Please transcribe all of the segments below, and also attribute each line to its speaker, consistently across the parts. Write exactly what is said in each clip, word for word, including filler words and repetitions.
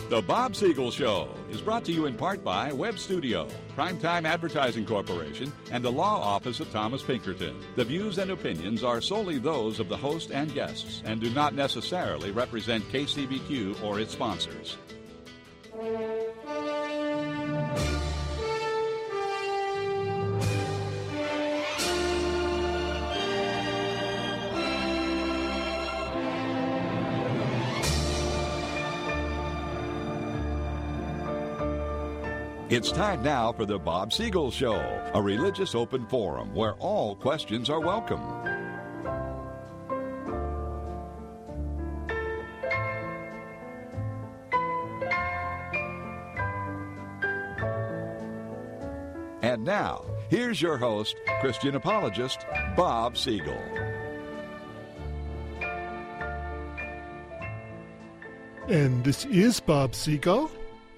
Speaker 1: The Bob Siegel Show is brought to you in part by Web Studio, Primetime Advertising Corporation, and the Law Office of Thomas Pinkerton. The views and opinions are solely those of the host and guests and do not necessarily represent K C B Q or its sponsors. It's time now for the Bob Siegel Show, a religious open forum where all questions are welcome. And now, here's your host, Christian apologist, Bob Siegel.
Speaker 2: And this is Bob Siegel.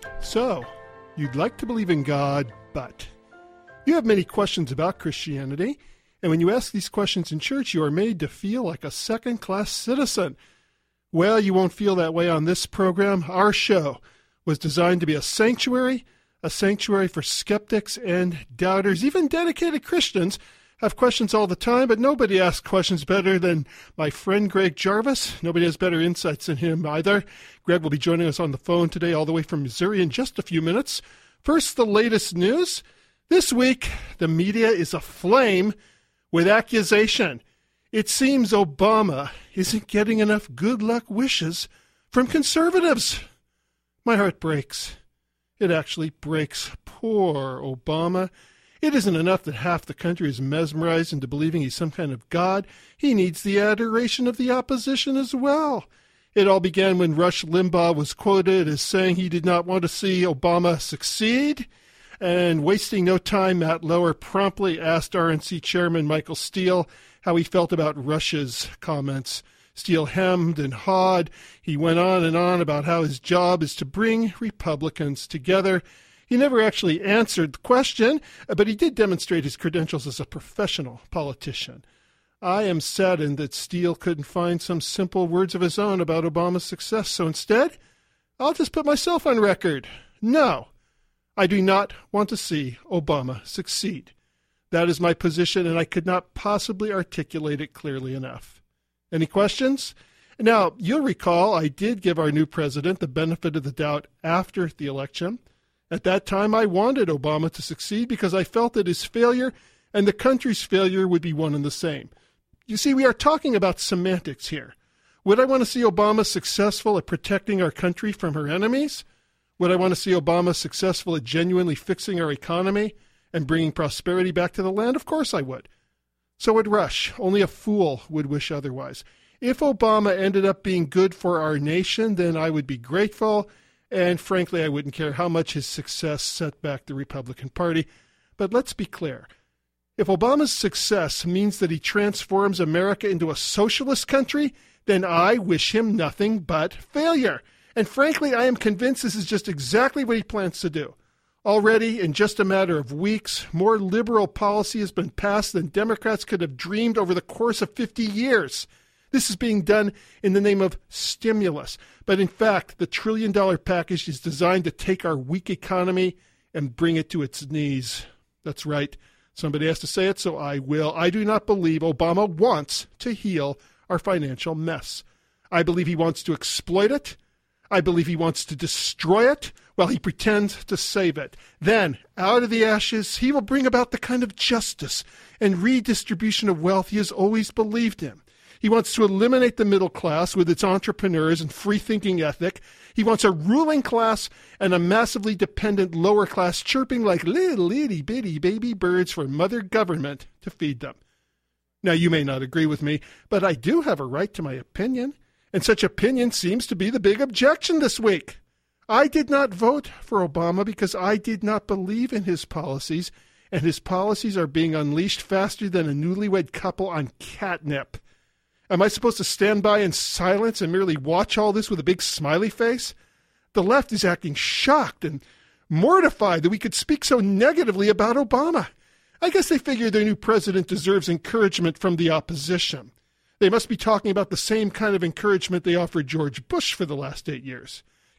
Speaker 2: So, you'd like to believe in God, but you have many questions about Christianity, and when you ask these questions in church, you are made to feel like a second-class citizen. Well, you won't feel that way on this program. Our show was designed to be a sanctuary, a sanctuary for skeptics and doubters. Even dedicated Christians have questions all the time, but nobody asks questions better than my friend Greg Jarvis. Nobody has better insights than him either. Greg will be joining us on the phone today all the way from Missouri in just a few minutes. First, the latest news. This week, the media is aflame with accusation. It seems Obama isn't getting enough good luck wishes from conservatives. My heart breaks. It actually breaks. Poor Obama. It isn't enough that half the country is mesmerized into believing he's some kind of god. He needs the adoration of the opposition as well. It all began when Rush Limbaugh was quoted as saying he did not want to see Obama succeed. And wasting no time, Matt Lauer promptly asked R N C Chairman Michael Steele how he felt about Rush's comments. Steele hemmed and hawed. He went on and on about how his job is to bring Republicans together. He never actually answered the question, but he did demonstrate his credentials as a professional politician. I am saddened that Steele couldn't find some simple words of his own about Obama's success, so instead, I'll just put myself on record. No, I do not want to see Obama succeed. That is my position, and I could not possibly articulate it clearly enough. Any questions? Now, you'll recall I did give our new president the benefit of the doubt after the election. At that time, I wanted Obama to succeed because I felt that his failure and the country's failure would be one and the same. You see, we are talking about semantics here. Would I want to see Obama successful at protecting our country from her enemies? Would I want to see Obama successful at genuinely fixing our economy and bringing prosperity back to the land? Of course I would. So would Rush. Only a fool would wish otherwise. If Obama ended up being good for our nation, then I would be grateful. And frankly, I wouldn't care how much his success set back the Republican Party. But let's be clear. If Obama's success means that he transforms America into a socialist country, then I wish him nothing but failure. And frankly, I am convinced this is just exactly what he plans to do. Already, in just a matter of weeks, more liberal policy has been passed than Democrats could have dreamed over the course of fifty years. This is being done in the name of stimulus. But in fact, the trillion-dollar package is designed to take our weak economy and bring it to its knees. That's right. Somebody has to say it, so I will. I do not believe Obama wants to heal our financial mess. I believe he wants to exploit it. I believe he wants to destroy it while he pretends to save it. Then, out of the ashes, he will bring about the kind of justice and redistribution of wealth he has always believed in. He wants to eliminate the middle class with its entrepreneurs and free-thinking ethic. He wants a ruling class and a massively dependent lower class chirping like little itty-bitty baby birds for mother government to feed them. Now, you may not agree with me, but I do have a right to my opinion, and such opinion seems to be the big objection this week. I did not vote for Obama because I did not believe in his policies, and his policies are being unleashed faster than a newlywed couple on catnip. Am I supposed to stand by in silence and merely watch all this with a big smiley face? The left is acting shocked and mortified that we could speak so negatively about Obama. I guess they figure their new president deserves encouragement from the opposition. They must be talking about the same kind of encouragement they offered George Bush for the last eight years.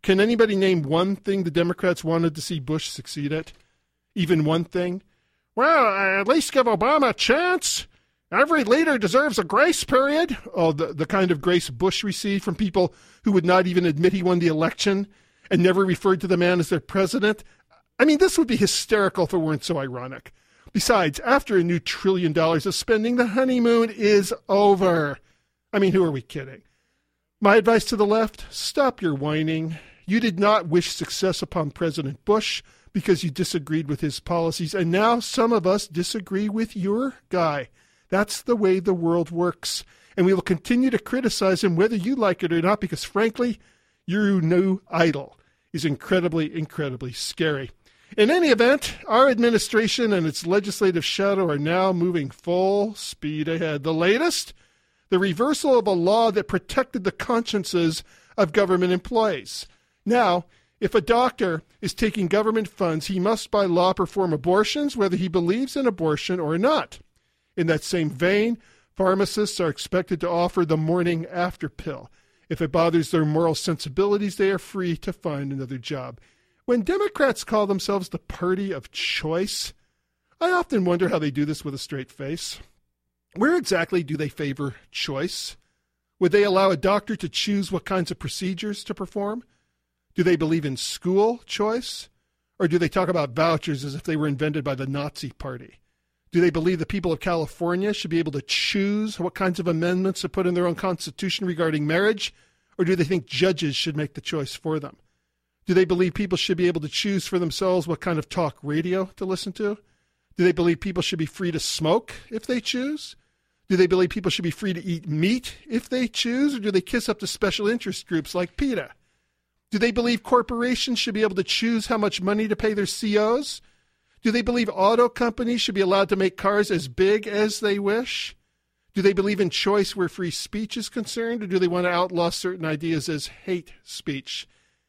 Speaker 2: Can anybody name one thing the Democrats wanted to see Bush succeed at? Even one thing? Well, uh, at least give Obama a chance. Every leader deserves a grace period. Oh, the, the kind of grace Bush received from people who would not even admit he won the election and never referred to the man as their president. I mean, this would be hysterical if it weren't so ironic. Besides, after a new trillion dollars of spending, the honeymoon is over. I mean, who are we kidding? My advice to the left, stop your whining. You did not wish success upon President Bush because you disagreed with his policies, and now some of us disagree with your guy. That's the way the world works, and we will continue to criticize him whether you like it or not because, frankly, your new idol is incredibly, incredibly scary. In any event, our administration and its legislative shadow are now moving full speed ahead. The latest, the reversal of a law that protected the consciences of government employees. Now, if a doctor is taking government funds, he must by law perform abortions whether he believes in abortion or not. In that same vein, pharmacists are expected to offer the morning after pill. If it bothers their moral sensibilities, they are free to find another job. When Democrats call themselves the party of choice, I often wonder how they do this with a straight face. Where exactly do they favor choice? Would they allow a doctor to choose what kinds of procedures to perform? Do they believe in school choice? Or do they talk about vouchers as if they were invented by the Nazi Party? Do they believe the people of California should be able to choose what kinds of amendments to put in their own constitution regarding marriage? Or do they think judges should make the choice for them? Do they believe people should be able to choose for themselves what kind of talk radio to listen to? Do they believe people should be free to smoke if they choose? Do they believe people should be free to eat meat if they choose? Or do they kiss up to special interest groups like PETA? Do they believe corporations should be able to choose how much money to pay their C Os? Do they believe auto companies should be allowed to make cars as big as they wish? Do they believe in choice where free speech is concerned, or do they want to outlaw certain ideas as hate speech?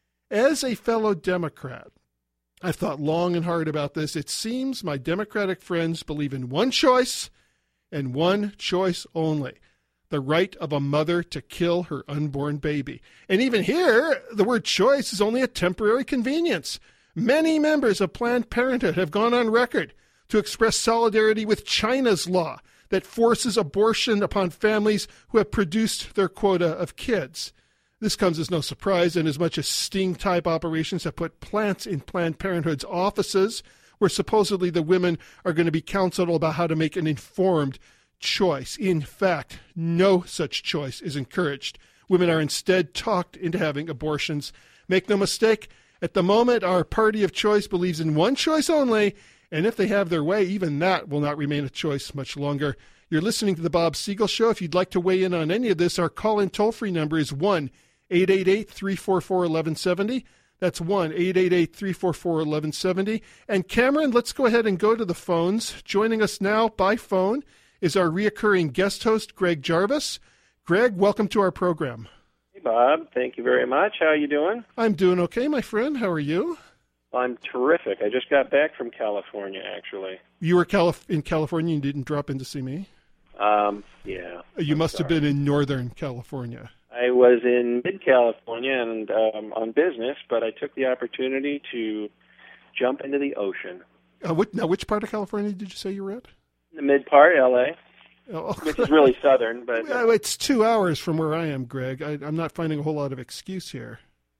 Speaker 2: As a fellow Democrat, I've thought long and hard about this. It seems my Democratic friends believe in one choice and one choice only, the right of a mother to kill her unborn baby. And even here, the word choice is only a temporary convenience. Many members of Planned Parenthood have gone on record to express solidarity with China's law that forces abortion upon families who have produced their quota of kids. This comes as no surprise, in as much as sting-type operations have put plants in Planned Parenthood's offices, where supposedly the women are going to be counseled about how to make an informed choice. In fact, no such choice is encouraged. Women are instead talked into having abortions. Make no mistake, at the moment, our party of choice believes in one choice only, and if they have their way, even that will not remain a choice much longer. You're listening to The Bob Siegel Show. If you'd like to weigh in on any of this, our call-in toll-free number is one eight eight eight, three four four, one one seven zero. That's one eight eight eight, three four four, one one seven zero. And Cameron, let's go ahead and go to the phones. Joining us now by phone is our reoccurring guest host, Greg Jarvis. Greg, welcome to our program.
Speaker 3: Hey, Bob. Thank you very much. How are you doing?
Speaker 2: I'm doing okay, my friend. How are you?
Speaker 3: I'm terrific. I just got back from California, actually.
Speaker 2: You were Calif- in California and didn't drop in to see me?
Speaker 3: Um, yeah.
Speaker 2: You
Speaker 3: I'm
Speaker 2: must
Speaker 3: sorry.
Speaker 2: have been in Northern California.
Speaker 3: I was in mid-California and um, on business, but I took the opportunity to jump into the ocean.
Speaker 2: Uh, what, now, which part of California did you say you were at?
Speaker 3: The mid-part, L A,
Speaker 2: Oh,
Speaker 3: which is really southern. But
Speaker 2: Well, it's two hours from where I am, Greg. I, I'm not finding a whole lot of excuse here.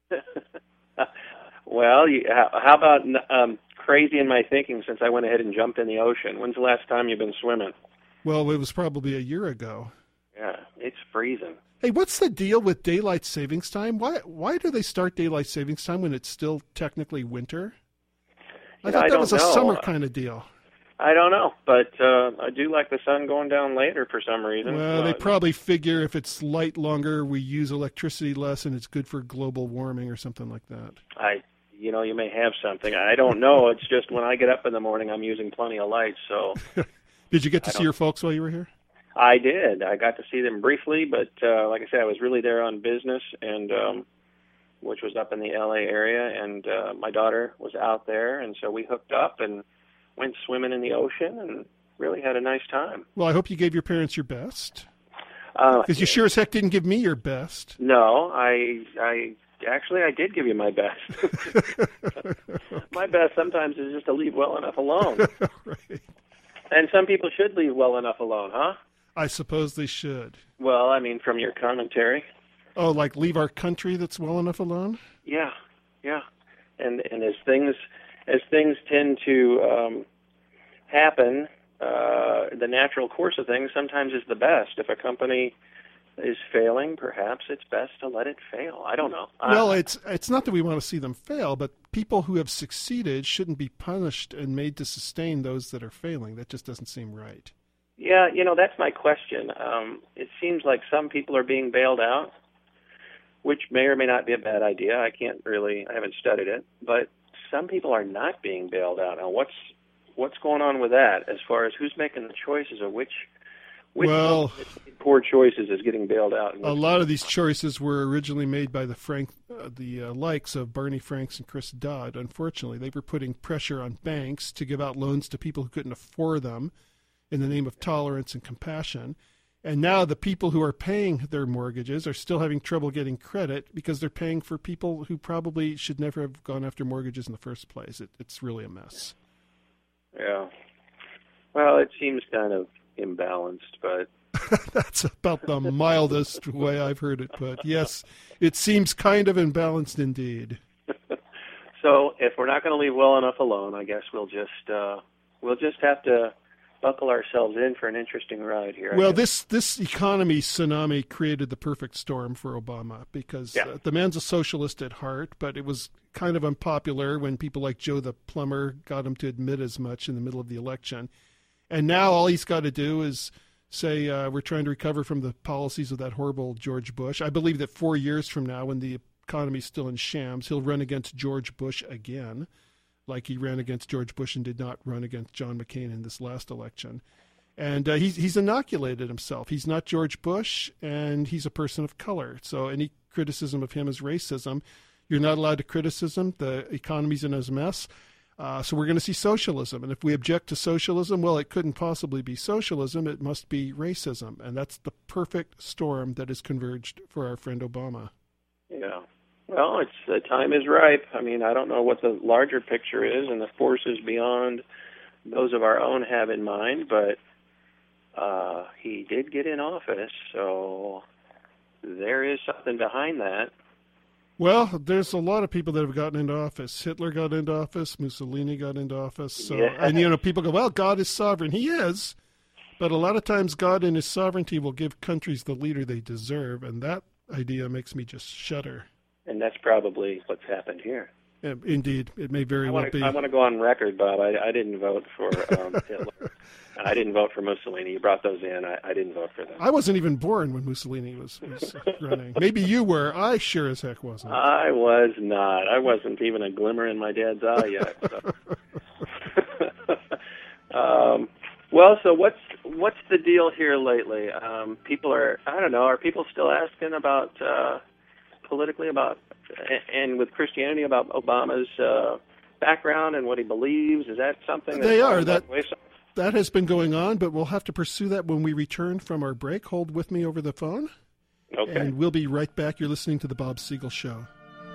Speaker 3: Well, you, how, how about um, crazy in my thinking since I went ahead and jumped in the ocean? When's the last time you've been swimming?
Speaker 2: Well, it was probably a year ago.
Speaker 3: Yeah, it's freezing.
Speaker 2: Hey, what's the deal with daylight savings time? Why why do they start daylight savings time when it's still technically winter? I
Speaker 3: You know,
Speaker 2: thought
Speaker 3: I
Speaker 2: that
Speaker 3: don't
Speaker 2: was a
Speaker 3: know.
Speaker 2: summer kind of deal.
Speaker 3: I don't know, but uh, I do like the sun going down later for some reason.
Speaker 2: Well, they
Speaker 3: Uh,
Speaker 2: probably figure if it's light longer, we use electricity less, and it's good for global warming or something like that.
Speaker 3: I, you know, you may have something. I don't know. It's just when I get up in the morning, I'm using plenty of light. So
Speaker 2: Did you get to
Speaker 3: I
Speaker 2: see
Speaker 3: don't-
Speaker 2: your folks while you were here?
Speaker 3: I did. I got to see them briefly, but uh, like I said, I was really there on business, and um, which was up in the L A area, and uh, my daughter was out there, and so we hooked up and went swimming in the ocean, and really had a nice time.
Speaker 2: Well, I hope you gave your parents your best.
Speaker 3: Uh,
Speaker 2: Because you sure as heck didn't give me your best.
Speaker 3: No, I I actually, I did give you my best. My best sometimes is just to leave well enough alone.
Speaker 2: Right.
Speaker 3: And some people should leave well enough alone, huh?
Speaker 2: I suppose they should.
Speaker 3: Well, I mean, from your commentary.
Speaker 2: Oh, like leave our country that's well enough alone?
Speaker 3: Yeah, yeah. And and as things as things tend to um, happen, uh, the natural course of things sometimes is the best. If a company is failing, perhaps it's best to let it fail. I don't know.
Speaker 2: Well,
Speaker 3: I,
Speaker 2: it's it's not that we want to see them fail, but people who have succeeded shouldn't be punished and made to sustain those that are failing. That just doesn't seem right.
Speaker 3: Yeah, you know, that's my question. Um, it seems like some people are being bailed out, which may or may not be a bad idea. I can't really, I haven't studied it, but some people are not being bailed out. Now, what's what's going on with that as far as who's making the choices of which, which
Speaker 2: well,
Speaker 3: poor choices is getting bailed out?
Speaker 2: A lot of these choices were originally made by the Frank, uh, the uh, likes of Barney Franks and Chris Dodd. Unfortunately, they were putting pressure on banks to give out loans to people who couldn't afford them in the name of tolerance and compassion. And now the people who are paying their mortgages are still having trouble getting credit because they're paying for people who probably should never have gone after mortgages in the first place. It, it's really a mess.
Speaker 3: Yeah. Well, it seems kind of imbalanced, but...
Speaker 2: That's about the mildest way I've heard it put. Yes, it seems kind of imbalanced indeed.
Speaker 3: So if we're not going to leave well enough alone, I guess we'll just uh, we'll just have to buckle ourselves in for an interesting ride here.
Speaker 2: Well, this this economy tsunami created the perfect storm for Obama because
Speaker 3: yeah.
Speaker 2: uh, the man's a socialist at heart, but it was kind of unpopular when people like Joe the plumber got him to admit as much in the middle of the election. And now all he's got to do is say uh, we're trying to recover from the policies of that horrible George Bush. I believe that four years from now, when the economy's still in shams, he'll run against George Bush again, like he ran against George Bush and did not run against John McCain in this last election. And uh, he's, he's inoculated himself. He's not George Bush, and he's a person of color. So any criticism of him is racism. You're not allowed to criticism. The economy's in a mess. Uh, so we're going to see socialism. And if we object to socialism, well, it couldn't possibly be socialism. It must be racism. And that's the perfect storm that has converged for our friend Obama.
Speaker 3: Yeah. Well, it's the time is ripe. I mean, I don't know what the larger picture is and the forces beyond those of our own have in mind, but uh, he did get in office, so there is something behind that.
Speaker 2: Well, there's a lot of people that have gotten into office. Hitler got into office. Mussolini got into office. So,
Speaker 3: yeah.
Speaker 2: And, you know, people go, well, God is sovereign. He is. But a lot of times God in his sovereignty will give countries the leader they deserve, and that idea makes me just shudder.
Speaker 3: And that's probably what's happened here.
Speaker 2: Uh, indeed. It may very
Speaker 3: I
Speaker 2: well
Speaker 3: wanna,
Speaker 2: be.
Speaker 3: I want to go on record, Bob. I, I didn't vote for um, Hitler. I didn't vote for Mussolini. You brought those in. I, I didn't vote for them.
Speaker 2: I wasn't even born when Mussolini was, was running. Maybe you were. I sure as heck wasn't.
Speaker 3: I was not. I wasn't even a glimmer in my dad's eye yet. So. um, well, so what's what's the deal here lately? Um, people are, I don't know, are people still asking about, uh, politically about, and with Christianity about Obama's uh, background and what he believes? Is that something that's
Speaker 2: they are that
Speaker 3: wayside?
Speaker 2: That has been going on, but we'll have to pursue that when we return from our break. Hold with me over the phone.
Speaker 3: Okay.
Speaker 2: And we'll be right back. You're listening to The Bob Siegel Show.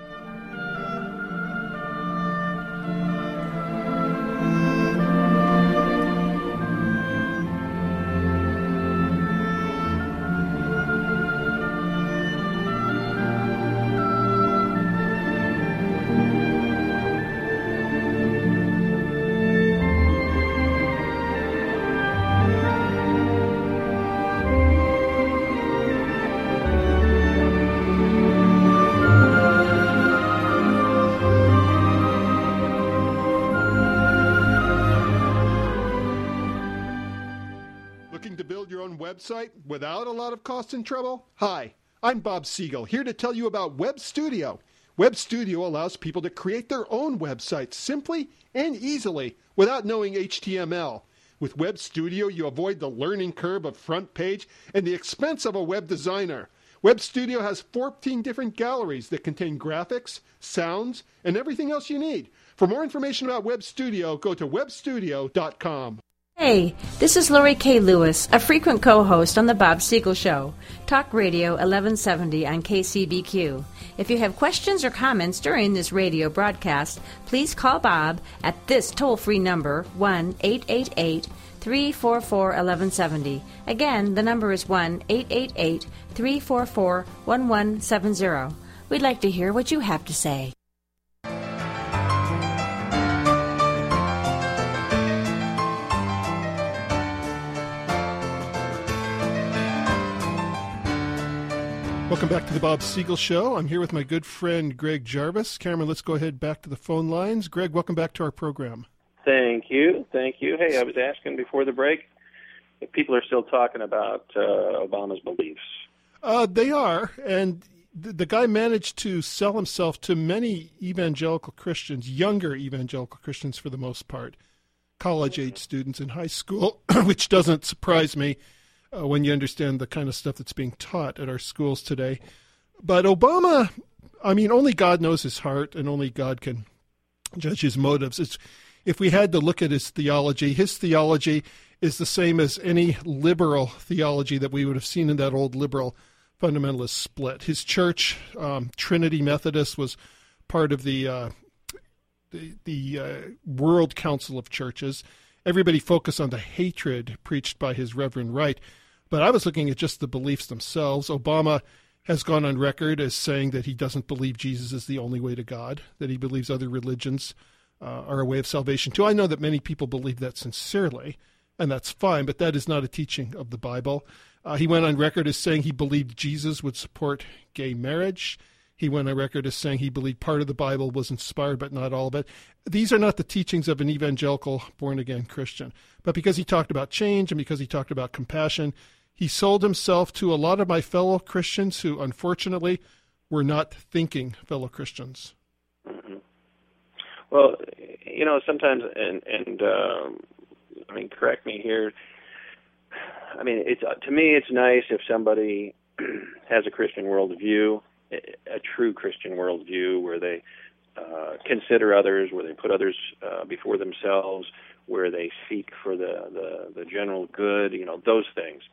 Speaker 2: Website without a lot of cost and trouble? Hi, I'm Bob Siegel, here to tell you about Web Studio. Web Studio allows people to create their own websites simply and easily without knowing H T M L. With Web Studio, you avoid the learning curve of front page and the expense of a web designer. Web Studio has fourteen different galleries that contain graphics, sounds, and everything else you need. For more information about Web Studio, go to web studio dot com.
Speaker 4: Hey, this is Lori K. Lewis, a frequent co-host on The Bob Siegel Show, Talk Radio eleven seventy on K C B Q. If you have questions or comments during this radio broadcast, please call Bob at this toll-free number, one eight eight eight, three four four, one one seven zero. Again, the number is one eight eight eight, three four four, one one seven zero. We'd like to hear what you have to say.
Speaker 2: Welcome back to the Bob Siegel Show. I'm here with my good friend Greg Jarvis. Cameron, let's go ahead back to the phone lines. Greg, welcome back to our program.
Speaker 3: Thank you. Thank you. Hey, I was asking before the break if people are still talking about uh, Obama's beliefs.
Speaker 2: Uh, they are, and the, the guy managed to sell himself to many evangelical Christians, younger evangelical Christians for the most part, college-age students in high school, which doesn't surprise me. Uh, when you understand the kind of stuff that's being taught at our schools today. But Obama, I mean, only God knows his heart, and only God can judge his motives. It's, if we had to look at his theology, his theology is the same as any liberal theology that we would have seen in that old liberal fundamentalist split. His church, um, Trinity Methodist, was part of the, uh, the, the uh, World Council of Churches. Everybody focused on the hatred preached by his Reverend Wright. But I was looking at just the beliefs themselves. Obama has gone on record as saying that he doesn't believe Jesus is the only way to God, that he believes other religions uh, are a way of salvation too. I know that many people believe that sincerely, and that's fine, but that is not a teaching of the Bible. Uh, he went on record as saying he believed Jesus would support gay marriage. He went on record as saying he believed part of the Bible was inspired, but not all of it. These are not the teachings of an evangelical born-again Christian. But because he talked about change and because he talked about compassion, he sold himself to a lot of my fellow Christians who, unfortunately, were not thinking fellow Christians.
Speaker 3: Mm-hmm. Well, you know, sometimes, and, and um, I mean, correct me here, I mean, it's to me, it's nice if somebody has a Christian worldview, a true Christian worldview where they uh, consider others, where they put others uh, before themselves, where they seek for the, the, the general good, you know, those things.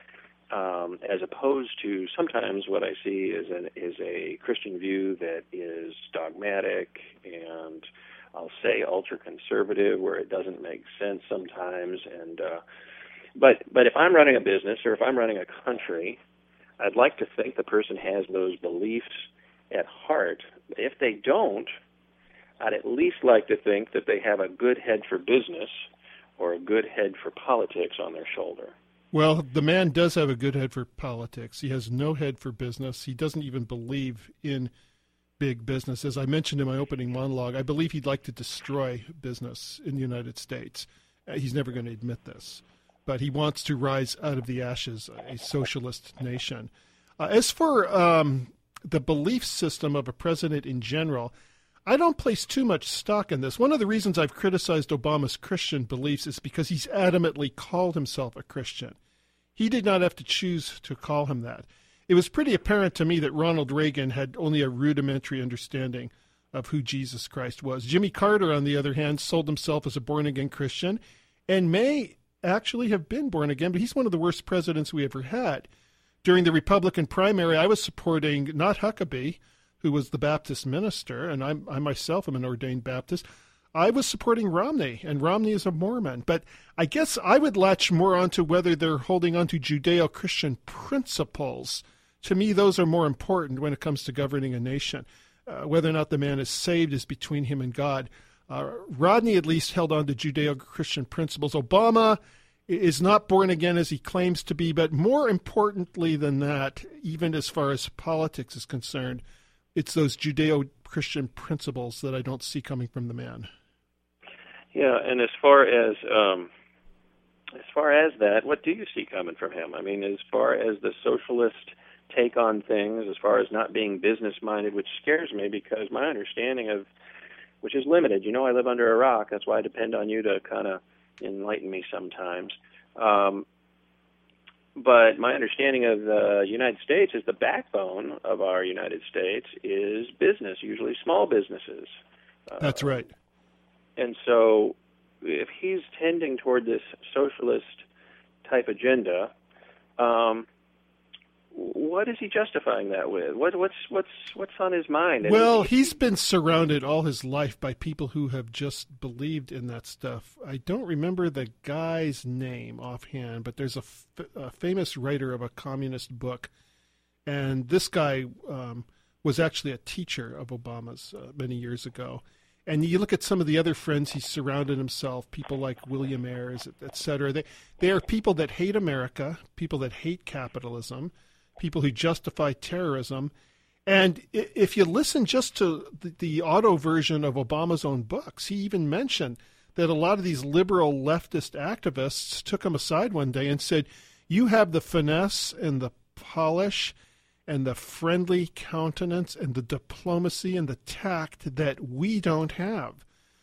Speaker 3: Um, as opposed to sometimes what I see is an, is a Christian view that is dogmatic and I'll say ultra-conservative, where it doesn't make sense sometimes. And uh, but but if I'm running a business or if I'm running a country, I'd like to think the person has those beliefs at heart. If they don't, I'd at least like to think that they have a good head for business or a good head for politics on their shoulder.
Speaker 2: Well, the man does have a good head for politics. He has no head for business. He doesn't even believe in big business. As I mentioned in my opening monologue, I believe he'd like to destroy business in the United States. Uh, he's never going to admit this. But he wants to rise out of the ashes, a socialist nation. Uh, as for um, the belief system of a president in general, I don't place too much stock in this. One of the reasons I've criticized Obama's Christian beliefs is because he's adamantly called himself a Christian. He did not have to choose to call him that. It was pretty apparent to me that Ronald Reagan had only a rudimentary understanding of who Jesus Christ was. Jimmy Carter, on the other hand, sold himself as a born-again Christian and may actually have been born again, but he's one of the worst presidents we ever had. During the Republican primary, I was supporting not Huckabee, who was the Baptist minister, and I, I myself am an ordained Baptist. I was supporting Romney, and Romney is a Mormon. But I guess I would latch more onto whether they're holding on to Judeo-Christian principles. To me, those are more important when it comes to governing a nation. Uh, whether or not the man is saved is between him and God. Uh, Rodney at least held on to Judeo-Christian principles. Obama is not born again as he claims to be, but more importantly than that, even as far as politics is concerned, it's those Judeo-Christian principles that I don't see coming from the man.
Speaker 3: Yeah, and as far as um, as far as that, what do you see coming from him? I mean, as far as the socialist take on things, as far as not being business-minded, which scares me because my understanding of, which is limited. You know, I live under a rock. That's why I depend on you to kind of enlighten me sometimes. Um, But my understanding of the United States is the backbone of our United States is business, usually small businesses.
Speaker 2: That's right.
Speaker 3: And so if he's tending toward this socialist type agenda, um, what is he justifying that with? What, what's what's what's on his mind? And
Speaker 2: well,
Speaker 3: he,
Speaker 2: he's been surrounded all his life by people who have just believed in that stuff. I don't remember the guy's name offhand, but there's a, f- a famous writer of a communist book, and this guy um, was actually a teacher of Obama's uh, many years ago. And you look at some of the other friends he's surrounded himself, people like William Ayers, et cetera. They, they are people that hate America, people that hate capitalism, people who justify terrorism. And if you listen just to the, the auto version of Obama's own books, he even mentioned that a lot of these liberal leftist activists took him aside one day and said, you have the finesse and the polish and the friendly countenance and the diplomacy and the tact that we don't have.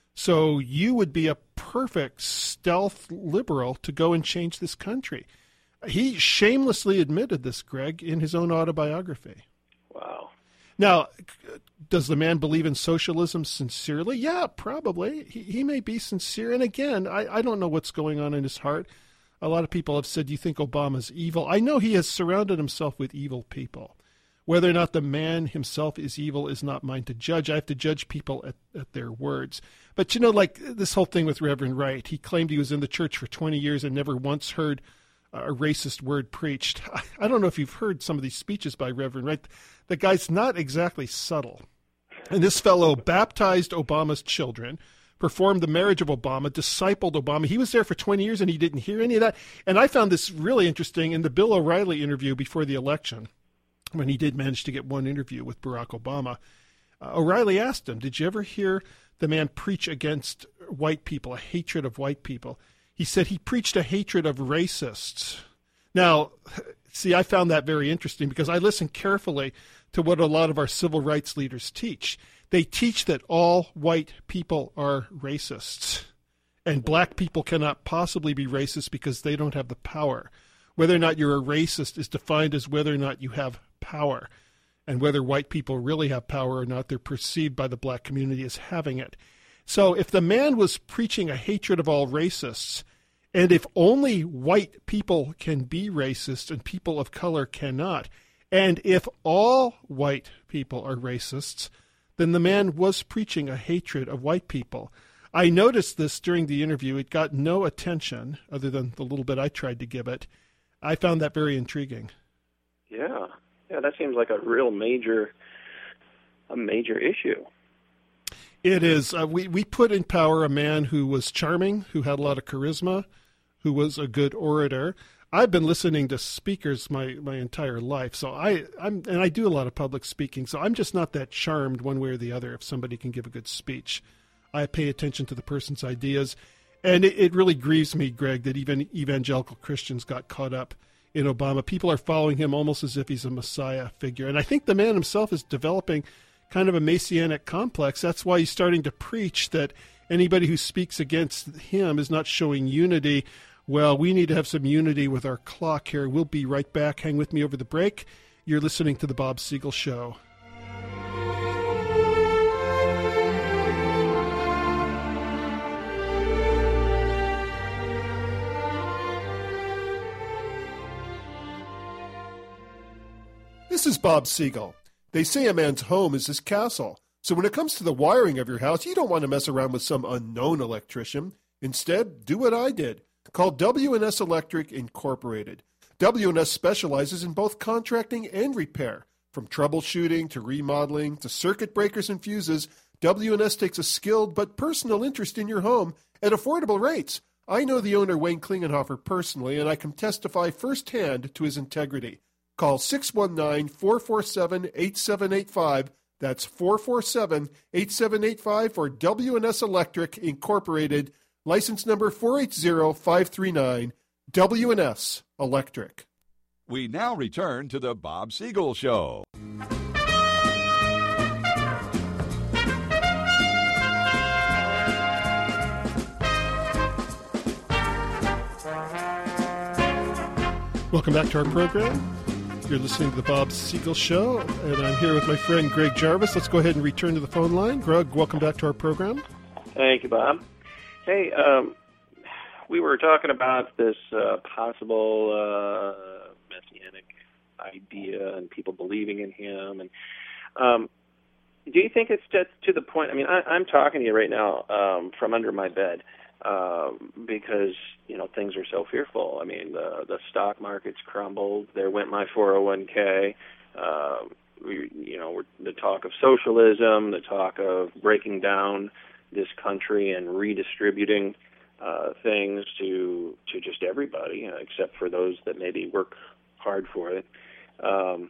Speaker 2: So you would be a perfect stealth liberal to go and change this country. He shamelessly admitted this, Greg, in his own autobiography.
Speaker 3: Wow.
Speaker 2: Now, does the man believe in socialism sincerely? Yeah, probably. He, he may be sincere. And again, I, I don't know what's going on in his heart. A lot of people have said, you think Obama's evil? I know he has surrounded himself with evil people. Whether or not the man himself is evil is not mine to judge. I have to judge people at, at their words. But, you know, like this whole thing with Reverend Wright, he claimed he was in the church for twenty years and never once heard a racist word preached. I don't know if you've heard some of these speeches by Reverend Wright. The guy's not exactly subtle. And this fellow baptized Obama's children, performed the marriage of Obama, discipled Obama. He was there for twenty years and he didn't hear any of that. And I found this really interesting in the Bill O'Reilly interview before the election, when he did manage to get one interview with Barack Obama. Uh, O'Reilly asked him, did you ever hear the man preach against white people, a hatred of white people? He said he preached a hatred of racists. Now, see, I found that very interesting because I listen carefully to what a lot of our civil rights leaders teach. They teach that all white people are racists, and black people cannot possibly be racist because they don't have the power. Whether or not you're a racist is defined as whether or not you have power, and whether white people really have power or not, they're perceived by the black community as having it. So if the man was preaching a hatred of all racists, and if only white people can be racist and people of color cannot, and if all white people are racists, then the man was preaching a hatred of white people. I noticed this during the interview. It got no attention other than the little bit I tried to give it. I found that very intriguing.
Speaker 3: Yeah. Yeah, that seems like a real major, a major issue.
Speaker 2: It is. Uh, we, we put in power a man who was charming, who had a lot of charisma, who was a good orator. I've been listening to speakers my, my entire life, so I, I'm and I do a lot of public speaking, so I'm just not that charmed one way or the other if somebody can give a good speech. I pay attention to the person's ideas, and it, it really grieves me, Greg, that even evangelical Christians got caught up in Obama. People are following him almost as if he's a messiah figure, and I think the man himself is developing kind of a messianic complex. That's why he's starting to preach that anybody who speaks against him is not showing unity. Well, we need to have some unity with our clock here. We'll be right back. Hang with me over the break. You're listening to The Bob Siegel Show. This is Bob Siegel. They say a man's home is his castle. So when it comes to the wiring of your house, you don't want to mess around with some unknown electrician. Instead, do what I did. Call W and S Electric Incorporated. W and S specializes in both contracting and repair. From troubleshooting to remodeling to circuit breakers and fuses, W and S takes a skilled but personal interest in your home at affordable rates. I know the owner, Wayne Klingenhofer, personally, and I can testify firsthand to his integrity. Call six one nine, four four seven, eight seven eight five. That's four four seven, eight seven eight five for W and S Electric Incorporated. License number four eight zero, five three nine. W and S Electric.
Speaker 1: We now return to the Bob Siegel Show.
Speaker 2: Welcome back to our program. You're listening to the Bob Siegel Show, and I'm here with my friend Greg Jarvis. Let's go ahead and return to the phone line. Greg, welcome back to our program.
Speaker 3: Thank you, Bob. Hey, um, we were talking about this uh, possible uh, messianic idea and people believing in him. And um, do you think it's to, to the point? I mean, I, I'm talking to you right now um, from under my bed uh, because you know things are so fearful. I mean, the the stock market's crumbled. There went my four oh one k. Uh, we, you know, we're, the talk of socialism, the talk of breaking down this country and redistributing uh, things to to just everybody, uh, except for those that maybe work hard for it. Um,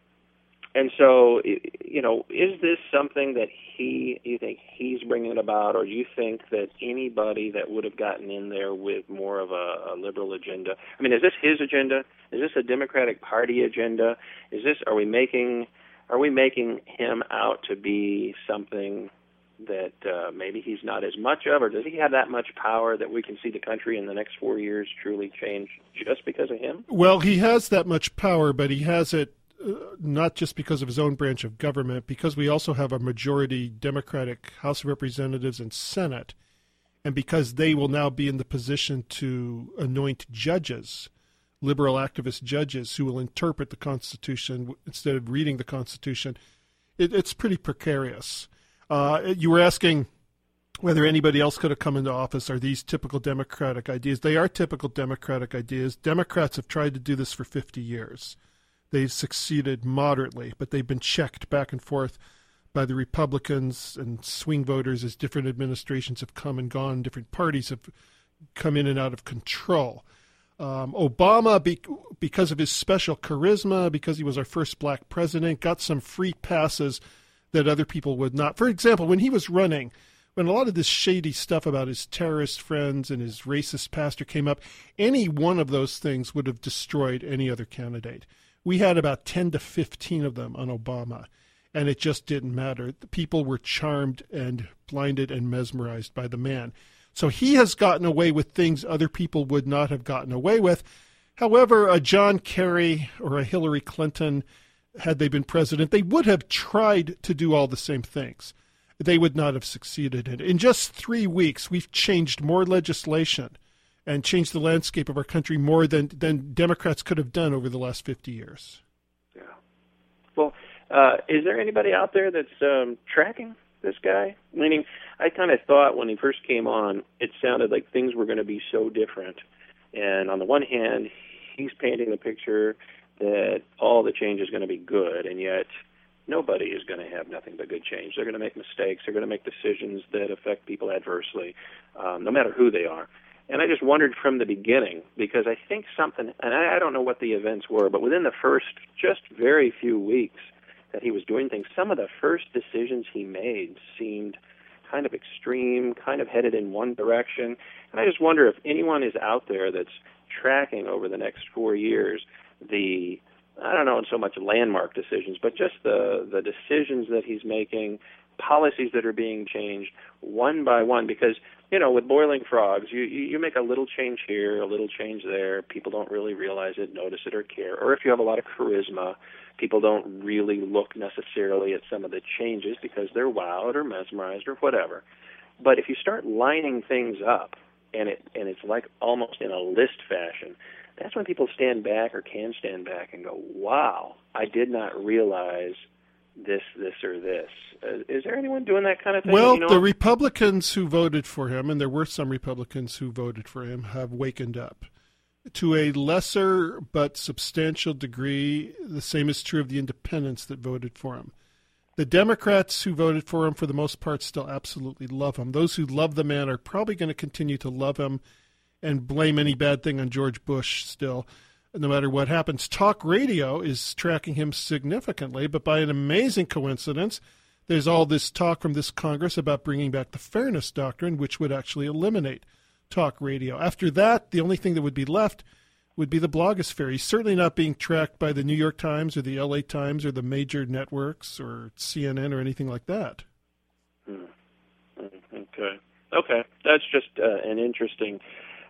Speaker 3: and so, you know, is this something that he, you think he's bringing about, or do you think that anybody that would have gotten in there with more of a, a liberal agenda? I mean, is this his agenda? Is this a Democratic Party agenda? Is this, are we making, are we making him out to be something that uh, maybe he's not as much of, or does he have that much power that we can see the country in the next four years truly change just because of him?
Speaker 2: Well, he has that much power, but he has it uh, not just because of his own branch of government, because we also have a majority Democratic House of Representatives and Senate, and because they will now be in the position to anoint judges, liberal activist judges, who will interpret the Constitution instead of reading the Constitution. It, it's pretty precarious. Uh, you were asking whether anybody else could have come into office. Are these typical Democratic ideas? They are typical Democratic ideas. Democrats have tried to do this for fifty years. They've succeeded moderately, but they've been checked back and forth by the Republicans and swing voters as different administrations have come and gone. Different parties have come in and out of control. Um, Obama, be, because of his special charisma, because he was our first black president, got some free passes that other people would not. For example, when he was running, when a lot of this shady stuff about his terrorist friends and his racist pastor came up, any one of those things would have destroyed any other candidate. We had about ten to fifteen of them on Obama, and it just didn't matter. The people were charmed and blinded and mesmerized by the man. So he has gotten away with things other people would not have gotten away with. However, a John Kerry or a Hillary Clinton, had they been president, they would have tried to do all the same things. They would not have succeeded in it. In just three weeks, we've changed more legislation and changed the landscape of our country more than, than Democrats could have done over the last fifty years.
Speaker 3: Yeah. Well, uh, is there anybody out there that's um, tracking this guy? Meaning, I kind of thought when he first came on, it sounded like things were going to be so different. And on the one hand, he's painting the picture that all the change is going to be good, and yet nobody is going to have nothing but good change. They're going to make mistakes. They're going to make decisions that affect people adversely, um, no matter who they are. And I just wondered from the beginning, because I think something, and I, I don't know what the events were, but within the first just very few weeks that he was doing things, some of the first decisions he made seemed kind of extreme, kind of headed in one direction. And I just wonder if anyone is out there that's tracking over the next four years the, I don't know so much landmark decisions, but just the, the decisions that he's making, policies that are being changed one by one. Because, you know, with boiling frogs, you, you make a little change here, a little change there. People don't really realize it, notice it, or care. Or if you have a lot of charisma, people don't really look necessarily at some of the changes because they're wowed or mesmerized or whatever. But if you start lining things up, and it and it's like almost in a list fashion, that's when people stand back or can stand back and go, wow, I did not realize this, this, or this. Uh, is there anyone doing that kind of thing?
Speaker 2: Well,
Speaker 3: you know?
Speaker 2: The Republicans who voted for him, and there were some Republicans who voted for him, have wakened up. To a lesser but substantial degree, the same is true of the independents that voted for him. The Democrats who voted for him, for the most part, still absolutely love him. Those who love the man are probably going to continue to love him and blame any bad thing on George Bush still, no matter what happens. Talk radio is tracking him significantly, but by an amazing coincidence, there's all this talk from this Congress about bringing back the Fairness Doctrine, which would actually eliminate talk radio. After that, the only thing that would be left would be the blogosphere. He's certainly not being tracked by the New York Times or the L A Times or the major networks or C N N or anything like that.
Speaker 3: Hmm. Okay. Okay. That's just uh, an interesting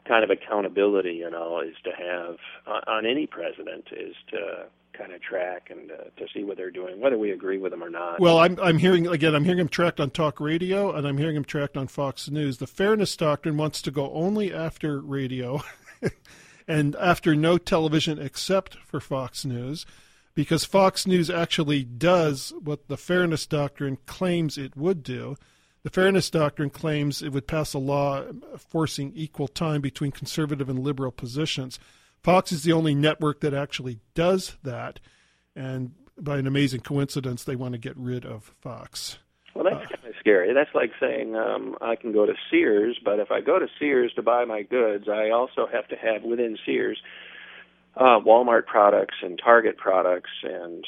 Speaker 3: kind of accountability, you know, is to have on, on any president is to kind of track and uh, to see what they're doing, whether we agree with them or not.
Speaker 2: Well, I'm I'm hearing again. I'm hearing him tracked on talk radio, and I'm hearing him tracked on Fox News. The fairness doctrine wants to go only after radio, and after no television except for Fox News, because Fox News actually does what the fairness doctrine claims it would do. The fairness doctrine claims it would pass a law forcing equal time between conservative and liberal positions. Fox is the only network that actually does that, and by an amazing coincidence, they want to get rid of Fox.
Speaker 3: Well, that's uh, kind of scary. That's like saying um, I can go to Sears, but if I go to Sears to buy my goods, I also have to have within Sears uh, Walmart products and Target products and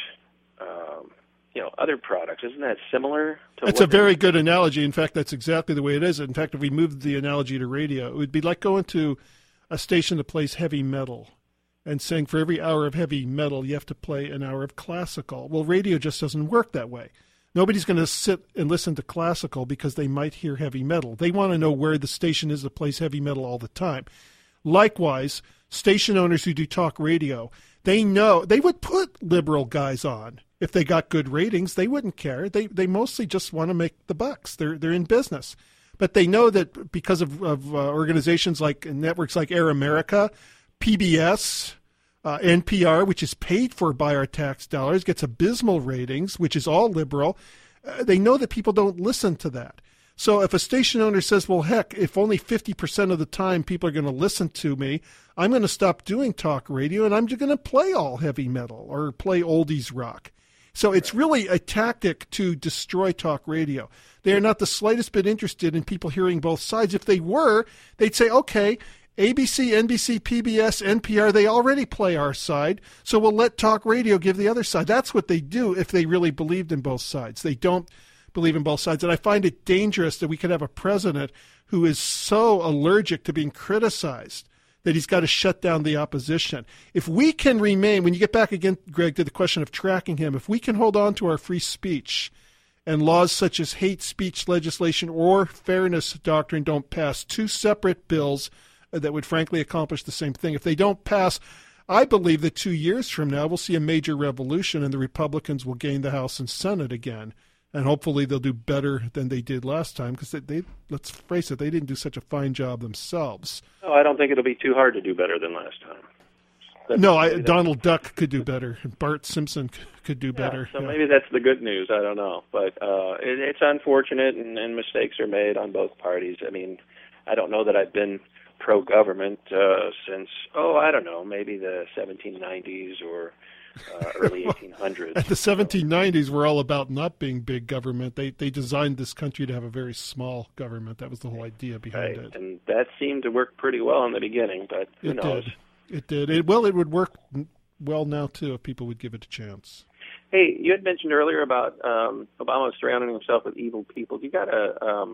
Speaker 3: um, you know other products. Isn't that similar to?
Speaker 2: That's a very good analogy. In fact, that's exactly the way it is. In fact, if we moved the analogy to radio, it would be like going to a station that plays heavy metal and saying for every hour of heavy metal, you have to play an hour of classical. Well, radio just doesn't work that way. Nobody's going to sit and listen to classical because they might hear heavy metal. They want to know where the station is that plays heavy metal all the time. Likewise, station owners who do talk radio, they know they would put liberal guys on if they got good ratings. They wouldn't care. They they mostly just want to make the bucks. They're they're in business. But they know that because of, of uh, organizations like networks like Air America, P B S, uh, N P R, which is paid for by our tax dollars, gets abysmal ratings, which is all liberal, uh, they know that people don't listen to that. So if a station owner says, well, heck, if only fifty percent of the time people are going to listen to me, I'm going to stop doing talk radio and I'm just going to play all heavy metal or play oldies rock. So it's really a tactic to destroy talk radio. They are not the slightest bit interested in people hearing both sides. If they were, they'd say, okay, A B C, N B C, P B S, N P R, they already play our side, so we'll let talk radio give the other side. That's what they do if they really believed in both sides. They don't believe in both sides. And I find it dangerous that we could have a president who is so allergic to being criticized that he's got to shut down the opposition. If we can remain, when you get back again, Greg, to the question of tracking him, if we can hold on to our free speech and laws such as hate speech legislation or fairness doctrine don't pass, two separate bills that would frankly accomplish the same thing. If they don't pass, I believe that two years from now we'll see a major revolution and the Republicans will gain the House and Senate again. And hopefully they'll do better than they did last time because they, they, let's face it, they didn't do such a fine job themselves.
Speaker 3: No, I don't think it'll be too hard to do better than last time. That's
Speaker 2: no, I, Donald Duck could do better. Bart Simpson could do
Speaker 3: yeah,
Speaker 2: better.
Speaker 3: So
Speaker 2: yeah.
Speaker 3: maybe that's the good news. I don't know. But uh, it, it's unfortunate, and, and mistakes are made on both parties. I mean, I don't know that I've been pro-government uh, since, oh, I don't know, maybe the seventeen nineties or uh, early eighteen hundreds.
Speaker 2: At the seventeen nineties were all about not being big government. They they designed this country to have a very small government. That was the whole idea behind
Speaker 3: right.
Speaker 2: it.
Speaker 3: And that seemed to work pretty well in the beginning, but who
Speaker 2: it
Speaker 3: knows?
Speaker 2: Did. It did. It, well, it would work well now, too, if people would give it a chance.
Speaker 3: Hey, you had mentioned earlier about um, Obama surrounding himself with evil people. You got to, um,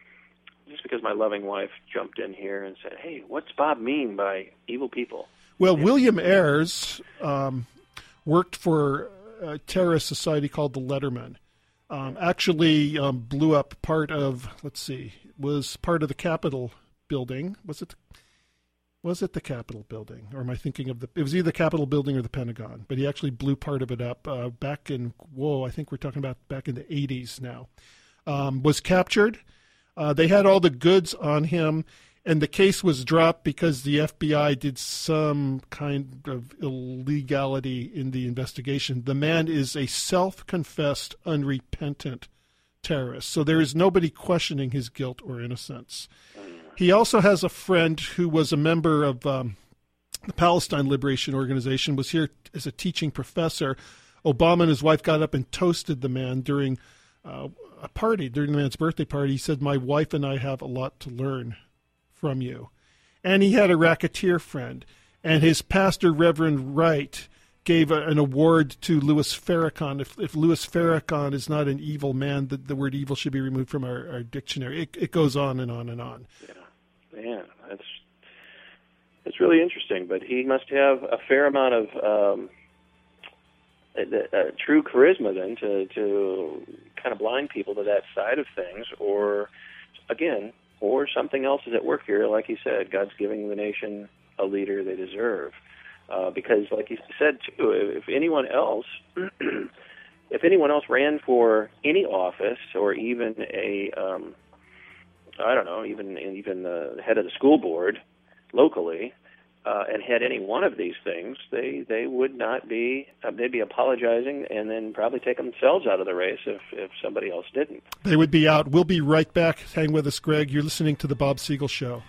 Speaker 3: just because my loving wife jumped in here and said, hey, what's Bob mean by evil people?
Speaker 2: Well, yeah. William Ayers um, worked for a terrorist society called the Lettermen. Um, actually um, blew up part of, let's see, was part of the Capitol building. Was it the, was it the Capitol building? Or am I thinking of the, it was either the Capitol building or the Pentagon, but he actually blew part of it up uh, back in, whoa, I think we're talking about back in the eighties now. Um, was captured. Uh, they had all the goods on him, and the case was dropped because the F B I did some kind of illegality in the investigation. The man is a self-confessed, unrepentant terrorist, so there is nobody questioning his guilt or innocence. He also has a friend who was a member of um, the Palestine Liberation Organization, was here as a teaching professor. Obama and his wife got up and toasted the man during uh, a party, during the man's birthday party. He said, my wife and I have a lot to learn from you. And he had a racketeer friend. And his pastor, Reverend Wright, gave a, an award to Louis Farrakhan. If, if Louis Farrakhan is not an evil man, the, the word evil should be removed from our, our dictionary. It, it goes on and on and on.
Speaker 3: Yeah. Man, that's that's really interesting. But he must have a fair amount of um, a, a true charisma then to, to kind of blind people to that side of things. Or, again, or something else is at work here. Like you said, God's giving the nation a leader they deserve. Uh, because, like you said, too, if anyone else, if anyone else ran for any office or even a, um, I don't know, even even the head of the school board locally, uh, and had any one of these things, they they would not be, uh, they'd be apologizing and then probably take themselves out of the race if, if somebody else didn't.
Speaker 2: They would be out. We'll be right back. Hang with us, Greg. You're listening to The Bob Siegel Show.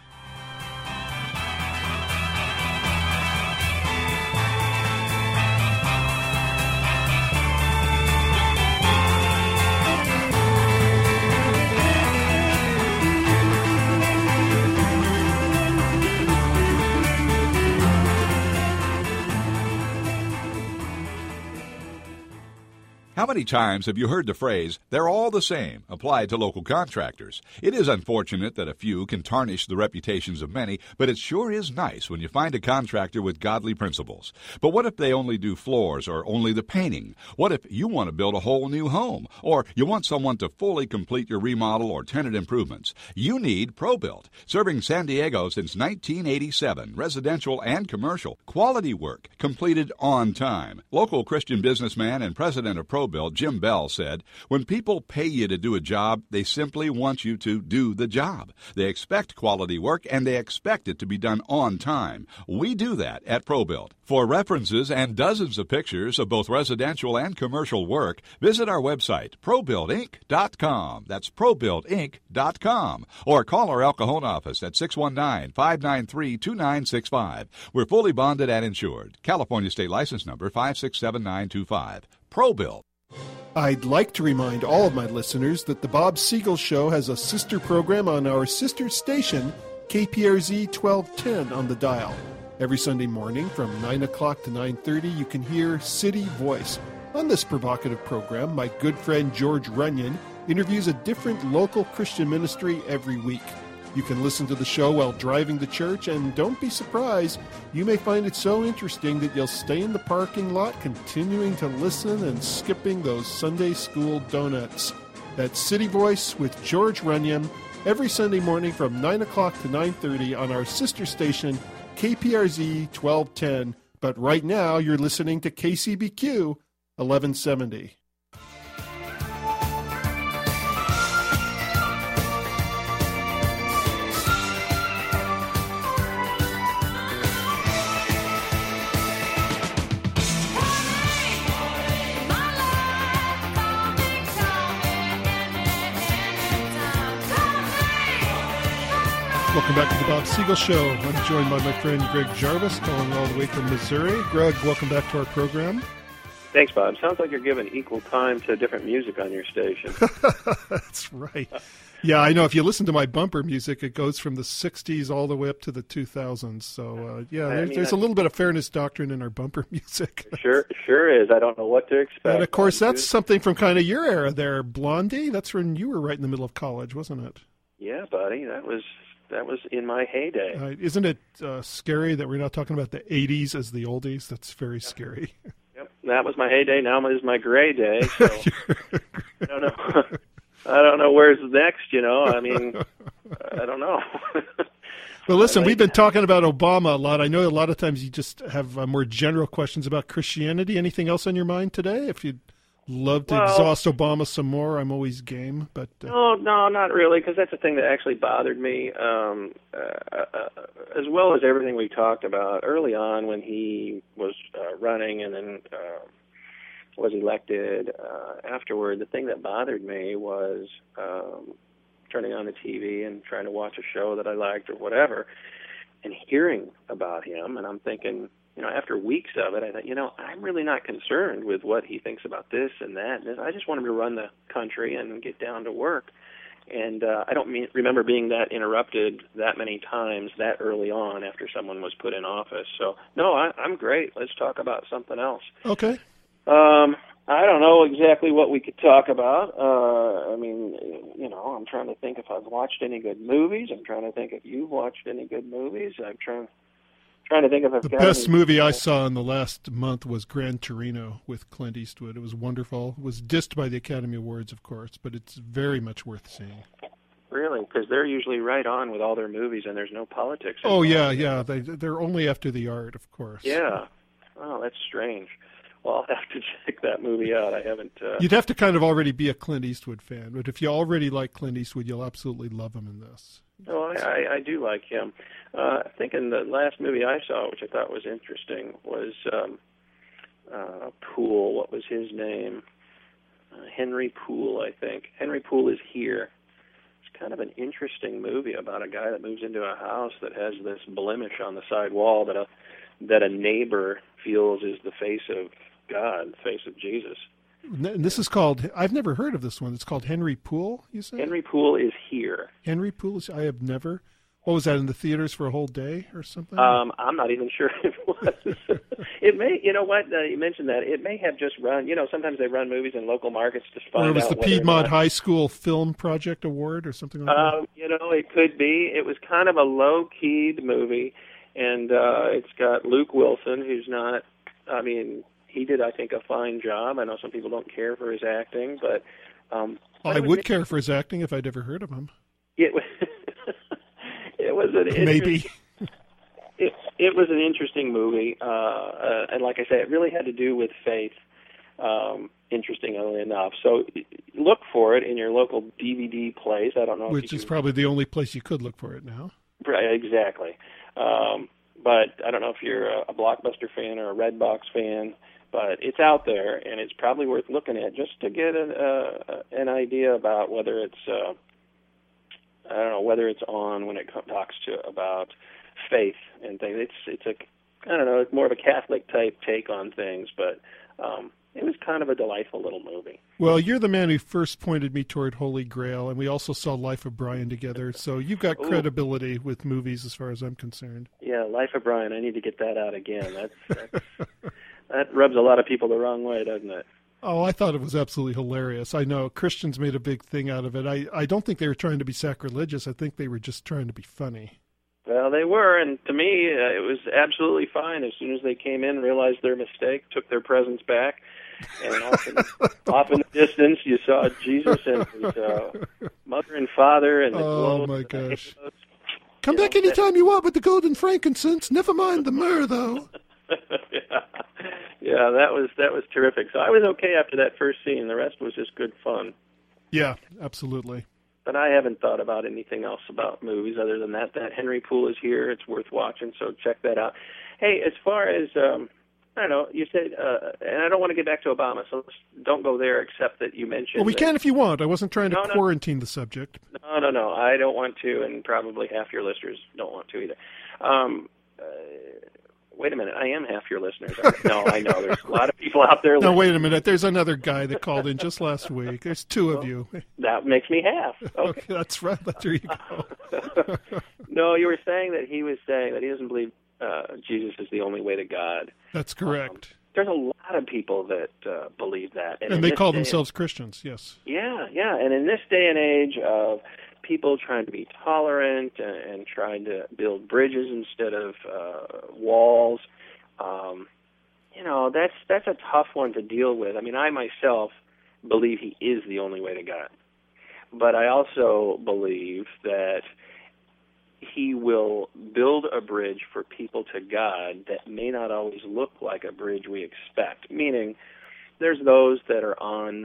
Speaker 1: How many times have you heard the phrase, "they're all the same," applied to local contractors? It is unfortunate that a few can tarnish the reputations of many, but it sure is nice when you find a contractor with godly principles. But what if they only do floors or only the painting? What if you want to build a whole new home? Or you want someone to fully complete your remodel or tenant improvements? You need ProBuilt. Serving San Diego since nineteen eighty-seven, residential and commercial. Quality work, completed on time. Local Christian businessman and president of ProBuilt, Jim Bell, said, "When people pay you to do a job, they simply want you to do the job. They expect quality work, and they expect it to be done on time. We do that at ProBuilt. For references and dozens of pictures of both residential and commercial work, visit our website, pro built inc dot com. That's pro built inc dot com. Or call our El Cajon office at six one nine, five nine three, two nine six five. We're fully bonded and insured. California State License Number five six seven nine two five. ProBuilt.
Speaker 2: I'd like to remind all of my listeners that the Bob Siegel Show has a sister program on our sister station, K P R Z twelve ten on the dial. Every Sunday morning from nine o'clock to nine thirty, you can hear City Voice. On this provocative program, my good friend George Runyon interviews a different local Christian ministry every week. You can listen to the show while driving to church, and don't be surprised, you may find it so interesting that you'll stay in the parking lot continuing to listen and skipping those Sunday school donuts. That's City Voice with George Runyon every Sunday morning from nine o'clock to nine thirty on our sister station, K P R Z twelve ten. But right now, you're listening to K C B Q eleven seventy. Welcome back to the Bob Siegel Show. I'm joined by my friend Greg Jarvis, calling all the way from Missouri. Greg, welcome back to our program.
Speaker 3: Thanks, Bob. Sounds like you're giving equal time to different music on your station.
Speaker 2: That's right. Yeah, I know. If you listen to my bumper music, it goes from the sixties all the way up to the two thousands. So, uh, yeah,
Speaker 3: I
Speaker 2: there's,
Speaker 3: mean,
Speaker 2: there's
Speaker 3: I,
Speaker 2: a little bit of fairness doctrine in our bumper music.
Speaker 3: Sure, sure is. I don't know what to expect.
Speaker 2: And, of course, that's something from kind of your era there, Blondie. That's when you were right in the middle of college, wasn't it?
Speaker 3: Yeah, buddy. That was... That was in my heyday.
Speaker 2: Uh, isn't it uh, scary that we're not talking about the eighties as the oldies? That's very scary.
Speaker 3: Yep, that was my heyday. Now is my gray day. So I don't know. I don't know where's next. You know, I mean, I don't know.
Speaker 2: Well, listen, we've been talking about Obama a lot. I know a lot of times you just have uh, more general questions about Christianity. Anything else on your mind today? If you'd love to well, exhaust Obama some more, I'm always game. But uh,
Speaker 3: no, no, not really, because that's the thing that actually bothered me, um, uh, uh, as well as everything we talked about early on when he was uh, running and then uh, was elected. Uh, afterward, the thing that bothered me was um, turning on the T V and trying to watch a show that I liked or whatever, and hearing about him, and I'm thinking, you know, after weeks of it, I thought, you know, I'm really not concerned with what he thinks about this and that. And I just want him to run the country and get down to work. And uh, I don't mean, remember being that interrupted that many times that early on after someone was put in office. So, no, I, I'm great. Let's talk about something else.
Speaker 2: Okay.
Speaker 3: Um, I don't know exactly what we could talk about. Uh, I mean, you know, I'm trying to think if I've watched any good movies. I'm trying to think if you've watched any good movies. I'm trying Trying to think of
Speaker 2: the best movie I saw in the last month was Gran Torino with Clint Eastwood. It was wonderful. It was dissed by the Academy Awards, of course, but it's very much worth seeing.
Speaker 3: Really? Because they're usually right on with all their movies, and there's no politics.
Speaker 2: Oh,
Speaker 3: involved.
Speaker 2: yeah, yeah. They, they're only after the art, of course.
Speaker 3: Yeah. Oh, that's strange. Well, I'll have to check that movie out. I haven't... Uh...
Speaker 2: You'd have to kind of already be a Clint Eastwood fan, but if you already like Clint Eastwood, you'll absolutely love him in this.
Speaker 3: Oh, I, I, I do like him. Uh, I think in the last movie I saw, which I thought was interesting, was um, uh, Poole. What was his name? Uh, Henry Poole, I think. Henry Poole Is Here. It's kind of an interesting movie about a guy that moves into a house that has this blemish on the side wall that a that a neighbor feels is the face of God, the face of Jesus.
Speaker 2: And this is called, I've never heard of this one. It's called Henry Poole, you say?
Speaker 3: Henry Poole Is Here.
Speaker 2: Henry Poole is, I have never, what was that, in the theaters for a whole day or something?
Speaker 3: Um, I'm not even sure it was. It may, you know what, uh, you mentioned that, it may have just run, you know, sometimes they run movies in local markets to find out.
Speaker 2: Or it was the
Speaker 3: whether
Speaker 2: Piedmont
Speaker 3: not,
Speaker 2: High School Film Project Award or something like
Speaker 3: uh,
Speaker 2: that?
Speaker 3: You know, it could be. It was kind of a low-keyed movie, and uh, it's got Luke Wilson, who's not, I mean, he did, I think, a fine job. I know some people don't care for his acting, but... Um,
Speaker 2: well, I would care for his acting if I'd ever heard of him.
Speaker 3: It was, it was an
Speaker 2: Maybe.
Speaker 3: It, it was an interesting movie, uh, uh, and like I said, it really had to do with faith, um, interestingly enough. So look for it in your local D V D place. I don't know.
Speaker 2: Which
Speaker 3: if you
Speaker 2: is
Speaker 3: can...
Speaker 2: probably the only place you could look for it now.
Speaker 3: Right, exactly. Um, but I don't know if you're a, a Blockbuster fan or a Redbox fan, but it's out there, and it's probably worth looking at just to get an, uh, an idea about whether it's, uh, I don't know, whether it's on when it talks to about faith and things. It's it's a, I don't know, it's more of a Catholic type take on things, but um, it was kind of a delightful little movie.
Speaker 2: Well, you're the man who first pointed me toward Holy Grail, and we also saw Life of Brian together, so you've got credibility with movies as far as I'm concerned.
Speaker 3: Yeah, Life of Brian, I need to get that out again. That's, that's that rubs a lot of people the wrong way, doesn't it?
Speaker 2: Oh, I thought it was absolutely hilarious. I know Christians made a big thing out of it. I, I don't think they were trying to be sacrilegious. I think they were just trying to be funny.
Speaker 3: Well, they were, and to me, uh, it was absolutely fine. As soon as they came in, realized their mistake, took their presents back, and off in, off in the distance, you saw Jesus and his uh, mother and father and the
Speaker 2: Oh,
Speaker 3: globes
Speaker 2: my
Speaker 3: and the
Speaker 2: gosh.
Speaker 3: halos.
Speaker 2: Come
Speaker 3: You
Speaker 2: back
Speaker 3: know,
Speaker 2: anytime you want with the gold and frankincense. Never mind the myrrh, though.
Speaker 3: yeah. yeah, that was that was terrific. So I was okay after that first scene. The rest was just good fun.
Speaker 2: Yeah, absolutely.
Speaker 3: But I haven't thought about anything else about movies other than that. That Henry Poole Is Here. It's worth watching, so check that out. Hey, as far as, um, I don't know, you said, uh, and I don't want to get back to Obama, so let's, don't go there except that you mentioned...
Speaker 2: Well, we
Speaker 3: that,
Speaker 2: can if you want. I wasn't trying to
Speaker 3: No, no.
Speaker 2: quarantine the subject.
Speaker 3: No, no, no. I don't want to, and probably half your listeners don't want to either. Um, uh, wait a minute. I am half your listeners. No, I know. There's a lot of people out there...
Speaker 2: No,
Speaker 3: listening.
Speaker 2: wait a minute. There's another guy that called in just last week. There's two of you.
Speaker 3: That makes me half. Okay.
Speaker 2: Okay, that's right. There you go.
Speaker 3: No, you were saying that he was saying that he doesn't believe uh, Jesus is the only way to God.
Speaker 2: That's correct.
Speaker 3: Um, there's a lot of people that uh, believe that.
Speaker 2: And,
Speaker 3: in
Speaker 2: they
Speaker 3: this
Speaker 2: call
Speaker 3: day-
Speaker 2: themselves Christians, yes.
Speaker 3: Yeah, yeah. And in this day and age of people trying to be tolerant and, and trying to build bridges instead of uh, walls, um, you know, that's that's a tough one to deal with. I mean, I myself believe he is the only way to God. But I also believe that he will build a bridge for people to God that may not always look like a bridge we expect. Meaning, there's those that are on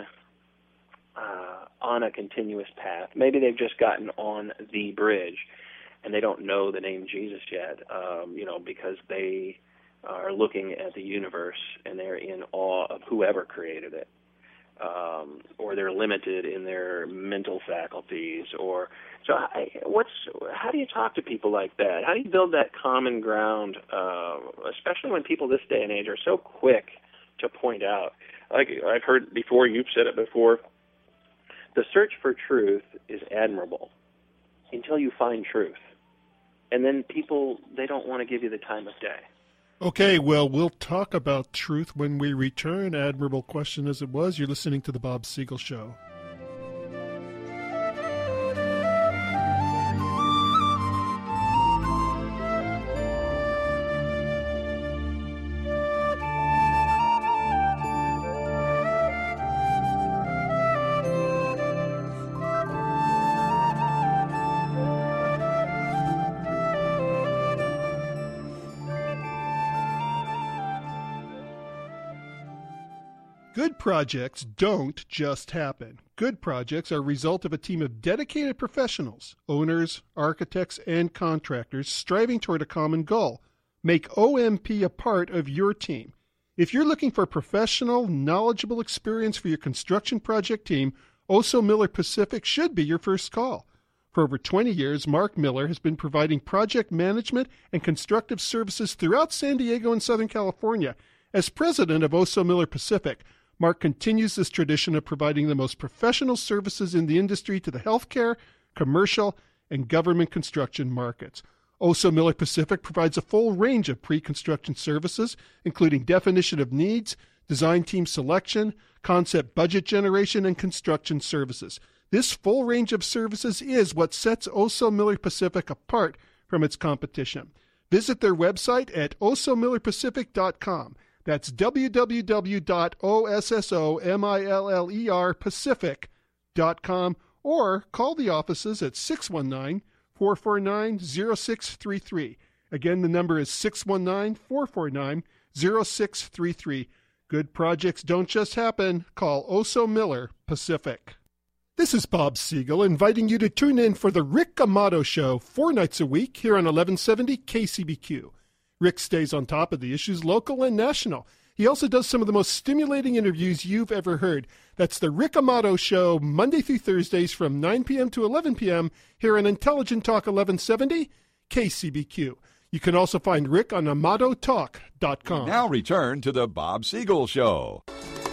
Speaker 3: uh, on a continuous path. Maybe they've just gotten on the bridge, and they don't know the name Jesus yet. Um, you know, because they are looking at the universe and they're in awe of whoever created it. Um, or they're limited in their mental faculties, or so. I, what's how do you talk to people like that? How do you build that common ground, uh, especially when people this day and age are so quick to point out? Like I've heard before, you've said it before. The search for truth is admirable until you find truth, and then people they don't want to give you the time of day.
Speaker 2: Okay, well, we'll talk about truth when we return. Admirable question as it was. You're listening to The Bob Siegel Show. Good projects don't just happen. Good projects are a result of a team of dedicated professionals, owners, architects, and contractors striving toward a common goal. Make O M P a part of your team. If you're looking for professional, knowledgeable experience for your construction project team, Oso Miller Pacific should be your first call. For over twenty years, Mark Miller has been providing project management and constructive services throughout San Diego and Southern California. As president of Oso Miller Pacific, Mark continues this tradition of providing the most professional services in the industry to the healthcare, commercial, and government construction markets. Oso Miller Pacific provides a full range of pre-construction services, including definition of needs, design team selection, concept budget generation, and construction services. This full range of services is what sets Oso Miller Pacific apart from its competition. Visit their website at oso miller pacific dot com. That's w w w dot oso pacific dot com, or call the offices at six one nine, four four nine, zero six three three. Again, the number is six one nine, four four nine, zero six three three. Good projects don't just happen. Call Oso Miller Pacific. This is Bob Siegel inviting you to tune in for the Rick Amato Show four nights a week here on eleven seventy K C B Q. Rick stays on top of the issues local and national. He also does some of the most stimulating interviews you've ever heard. That's the Rick Amato Show, Monday through Thursdays from nine p.m. to eleven p.m. here on Intelligent Talk eleven seventy K C B Q. You can also find Rick on amato talk dot com.
Speaker 1: Now return to the Bob Siegel Show.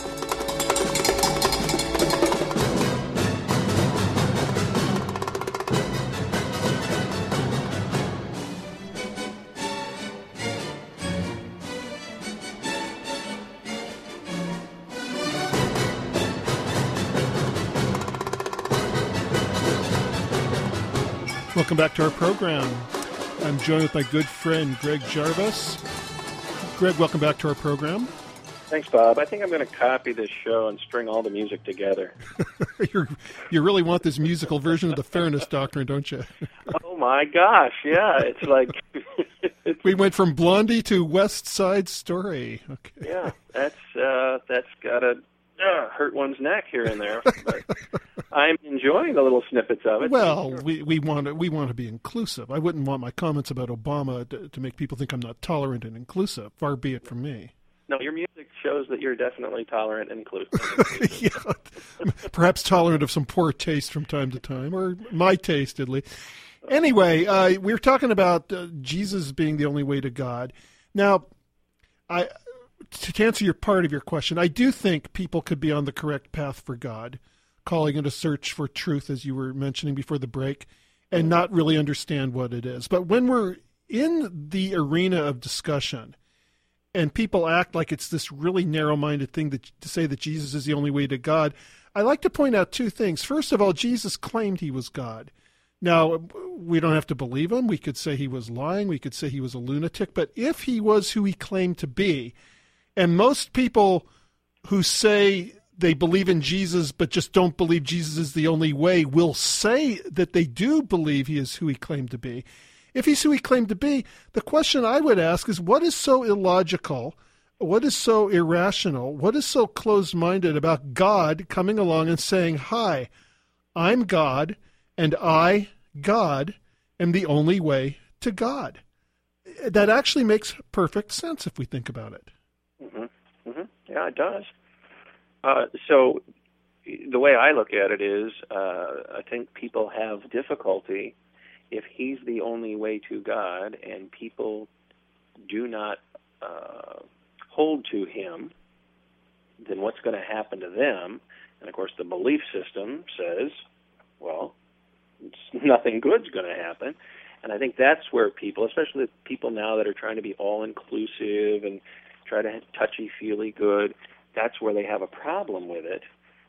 Speaker 2: Welcome back to our program. I'm joined with my good friend, Greg Jarvis. Greg, welcome back to our program.
Speaker 3: Thanks, Bob. I think I'm going to copy this show and string all the music together.
Speaker 2: You're, you really want this musical version of the Fairness Doctrine, don't you?
Speaker 3: Oh, my gosh, yeah. It's like... it's,
Speaker 2: we went from Blondie to West Side Story. Okay.
Speaker 3: Yeah, that's uh, that's got to uh, hurt one's neck here and there. But I'm enjoying the little snippets of it.
Speaker 2: Well, we, we want to we want to be inclusive. I wouldn't want my comments about Obama to, to make people think I'm not tolerant and inclusive. Far be it from me.
Speaker 3: No, your music shows that you're definitely tolerant and inclusive.
Speaker 2: Yeah, perhaps tolerant of some poor taste from time to time, or my taste at least. Anyway, uh, we were talking about uh, Jesus being the only way to God. Now, I to answer your part of your question, I do think people could be on the correct path for God, calling it a search for truth, as you were mentioning before the break, and not really understand what it is. But when we're in the arena of discussion, and people act like it's this really narrow-minded thing that, to say that Jesus is the only way to God, I like to point out two things. First of all, Jesus claimed he was God. Now, we don't have to believe him. We could say he was lying. We could say he was a lunatic. But if he was who he claimed to be, and most people who say they believe in Jesus but just don't believe Jesus is the only way will say that they do believe he is who he claimed to be. If he's who he claimed to be, the question I would ask is, what is so illogical, what is so irrational, what is so closed-minded about God coming along and saying, hi, I'm God, and I, God, am the only way to God? That actually makes perfect sense if we think about it.
Speaker 3: Mm-hmm. Mm-hmm. Yeah, it does. Uh, so the way I look at it is, uh, I think people have difficulty if he's the only way to God and people do not uh, hold to him, then what's going to happen to them? And, of course, the belief system says, well, it's, nothing good's going to happen. And I think that's where people, especially people now that are trying to be all-inclusive and try to touchy-feely good, that's where they have a problem with it.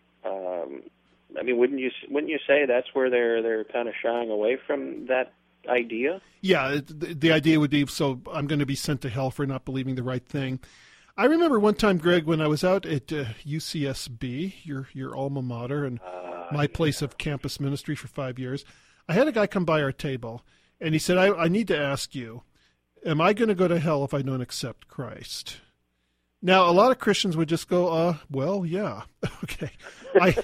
Speaker 3: Um I mean, wouldn't you wouldn't you say that's where they're they're kind of shying away from that idea?
Speaker 2: Yeah, the, the idea would be, so I'm going to be sent to hell for not believing the right thing. I remember one time, Greg, when I was out at uh, U C S B, your your alma mater, and uh, my place yeah. of campus ministry for five years, I had a guy come by our table, and he said, I, I need to ask you, am I going to go to hell if I don't accept Christ? Now, a lot of Christians would just go, uh, well, yeah. Okay. I,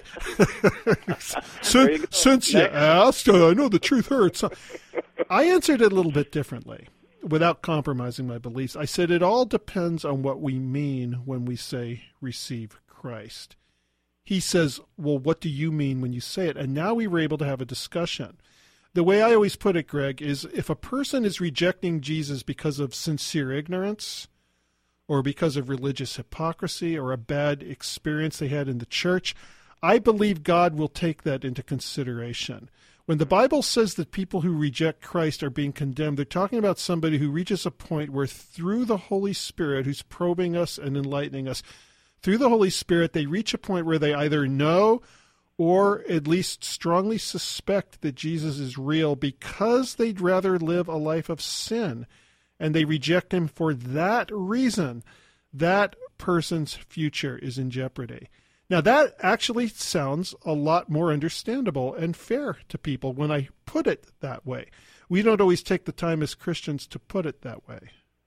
Speaker 2: since since you asked, uh, I know the truth hurts. I answered it a little bit differently without compromising my beliefs. I said it all depends on what we mean when we say receive Christ. He says, well, what do you mean when you say it? And now we were able to have a discussion. The way I always put it, Greg, is if a person is rejecting Jesus because of sincere ignorance or because of religious hypocrisy or a bad experience they had in the church, I believe God will take that into consideration. When the Bible says that people who reject Christ are being condemned, they're talking about somebody who reaches a point where through the Holy Spirit, who's probing us and enlightening us, through the Holy Spirit, they reach a point where they either know or at least strongly suspect that Jesus is real because they'd rather live a life of sin, and they reject him for that reason. That person's future is in jeopardy. Now, that actually sounds a lot more understandable and fair to people when I put it that way. We don't always take the time as Christians to put it that way.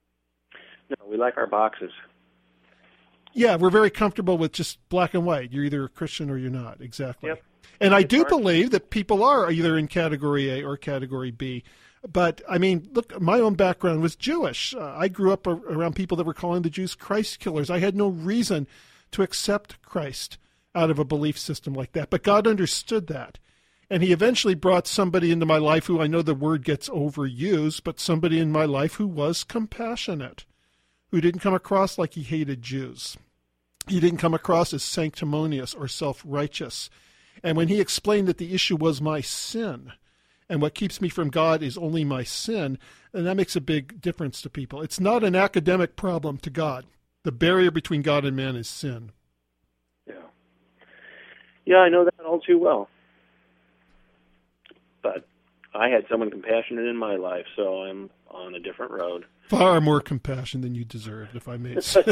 Speaker 3: No, we like our boxes.
Speaker 2: Yeah, we're very comfortable with just black and white. You're either a Christian or you're not. Exactly.
Speaker 3: Yep.
Speaker 2: And I do
Speaker 3: hard.
Speaker 2: believe that people are either in category A or category B. But, I mean, look, my own background was Jewish. Uh, I grew up around people that were calling the Jews Christ killers. I had no reason to accept Christ out of a belief system like that. But God understood that. And he eventually brought somebody into my life who, I know the word gets overused, but somebody in my life who was compassionate, who didn't come across like he hated Jews. He didn't come across as sanctimonious or self-righteous. And when he explained that the issue was my sin, and what keeps me from God is only my sin, and that makes a big difference to people. It's not an academic problem to God. The barrier between God and man is sin.
Speaker 3: Yeah. Yeah, I know that all too well. But I had someone compassionate in my life, so I'm on a different road.
Speaker 2: Far more compassion than you deserved, if I may say.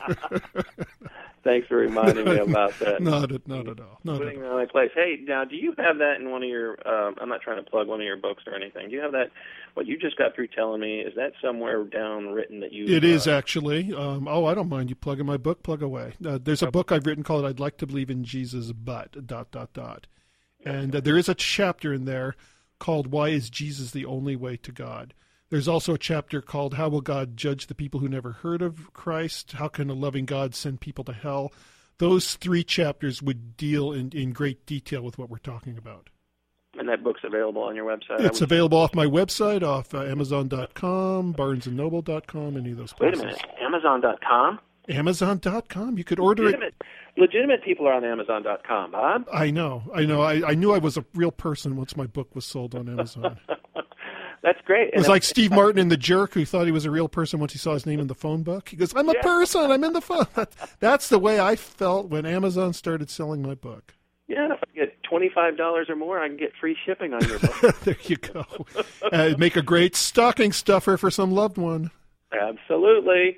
Speaker 3: Thanks for reminding me about that.
Speaker 2: Not at, not at all. Not
Speaker 3: Putting
Speaker 2: at
Speaker 3: me
Speaker 2: all.
Speaker 3: in my place. Hey, now, do you have that in one of your, um, I'm not trying to plug one of your books or anything. Do you have that, what you just got through telling me, is that somewhere down written that you...
Speaker 2: It
Speaker 3: uh,
Speaker 2: is actually. Um, oh, I don't mind you plugging my book, plug away. Uh, there's a book I've written called I'd Like to Believe in Jesus, but, dot, dot, dot. And uh, there is a chapter in there called Why is Jesus the Only Way to God? There's also a chapter called How Will God Judge the People Who Never Heard of Christ? How Can a Loving God Send People to Hell? Those three chapters would deal in, in great detail with what we're talking about.
Speaker 3: And that book's available on your website?
Speaker 2: It's available off my website, off uh, Amazon dot com, Barnes and Noble dot com, any of those places.
Speaker 3: Wait a minute, Amazon dot com?
Speaker 2: Amazon dot com. You could order
Speaker 3: legitimate,
Speaker 2: it.
Speaker 3: Legitimate people are on Amazon dot com, Bob.
Speaker 2: I know. I know. I, I knew I was a real person once my book was sold on Amazon.
Speaker 3: That's great.
Speaker 2: It was like Steve Martin in The Jerk, who thought he was a real person once he saw his name in the phone book. He goes, I'm a
Speaker 3: yeah.
Speaker 2: person. I'm in the phone. That's the way I felt when Amazon started selling my book.
Speaker 3: Yeah, if I get twenty-five dollars or more, I can get free shipping on your book.
Speaker 2: There you go. Uh, make a great stocking stuffer for some loved one.
Speaker 3: Absolutely.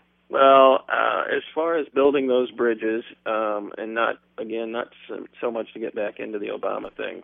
Speaker 3: Well, uh, as far as building those bridges, um, and not, again, not so, so much to get back into the Obama thing,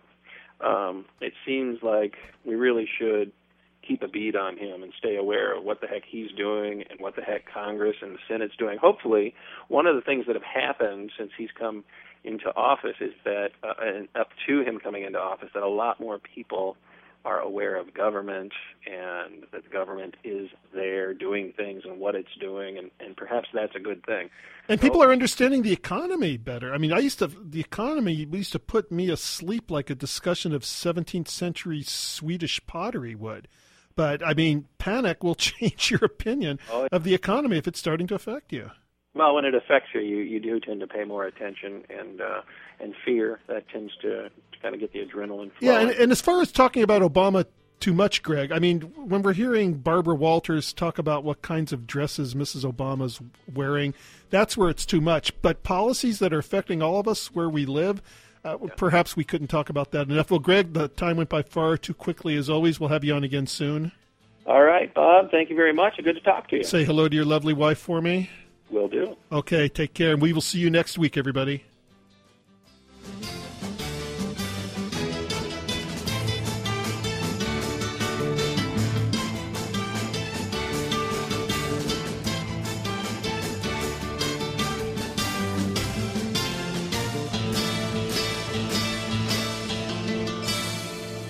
Speaker 3: um, it seems like we really should keep a bead on him and stay aware of what the heck he's doing and what the heck Congress and the Senate's doing. Hopefully, one of the things that have happened since he's come into office is that, uh, and up to him coming into office, that a lot more people are aware of government and that the government is there doing things and what it's doing, and, and perhaps that's a good thing.
Speaker 2: And
Speaker 3: so,
Speaker 2: people are understanding the economy better. I mean, I used to, the economy used to put me asleep like a discussion of seventeenth century Swedish pottery would. But, I mean, panic will change your opinion oh, of the economy if it's starting to affect you.
Speaker 3: Well, when it affects you, you, you do tend to pay more attention, and uh, and fear, that tends to, to kind of get the adrenaline flowing.
Speaker 2: Yeah, and, and as far as talking about Obama too much, Greg, I mean, when we're hearing Barbara Walters talk about what kinds of dresses Missus Obama's wearing, that's where it's too much. But policies that are affecting all of us where we live, uh, yeah. perhaps we couldn't talk about that enough. Well, Greg, the time went by far too quickly. As always, we'll have you on again soon.
Speaker 3: All right, Bob, thank you very much. Good to talk to you.
Speaker 2: Say hello to your lovely wife for me.
Speaker 3: Will do.
Speaker 2: Okay, take care, and we will see you next week, everybody.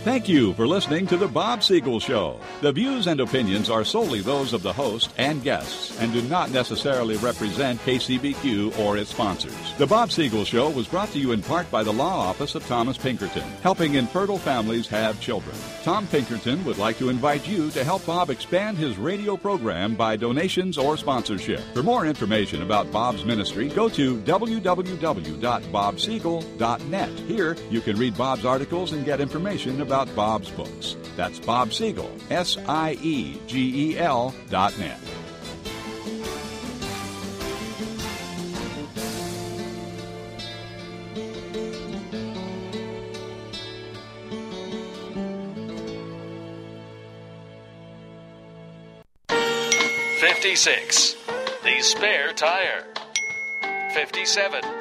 Speaker 1: Thank you for listening to The Bob Siegel Show. The views and opinions are solely those of the host and guests and do not necessarily represent K C B Q or its sponsors. The Bob Siegel Show was brought to you in part by the Law Office of Thomas Pinkerton, helping infertile families have children. Tom Pinkerton would like to invite you to help Bob expand his radio program by donations or sponsorship. For more information about Bob's ministry, go to w w w dot bob siegel dot net. Here, you can read Bob's articles and get information about about Bob's books. That's Bob Siegel, S I E G E L dot net.
Speaker 5: fifty-six. The spare tire. fifty-seven.